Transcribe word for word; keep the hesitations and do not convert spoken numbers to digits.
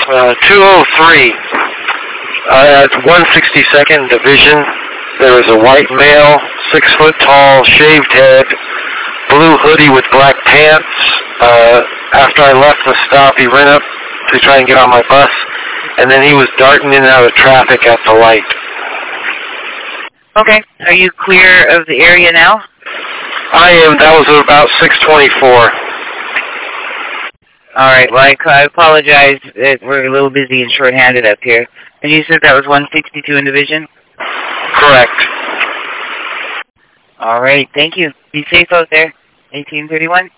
Uh, two oh three. Uh, at one sixty-second Division, there was a white male, six foot tall, shaved head, blue hoodie with black pants. Uh, after I left the stop, he ran up to try and get on my bus, and then he was darting in and out of traffic at the light. Okay. Are you clear of the area now? I am. That was about six twenty-four. All right. Well, I, I apologize that we're a little busy and short-handed up here. And you said that was one sixty-two in Division? Correct. All right. Thank you. Be safe out there. eighteen thirty-one.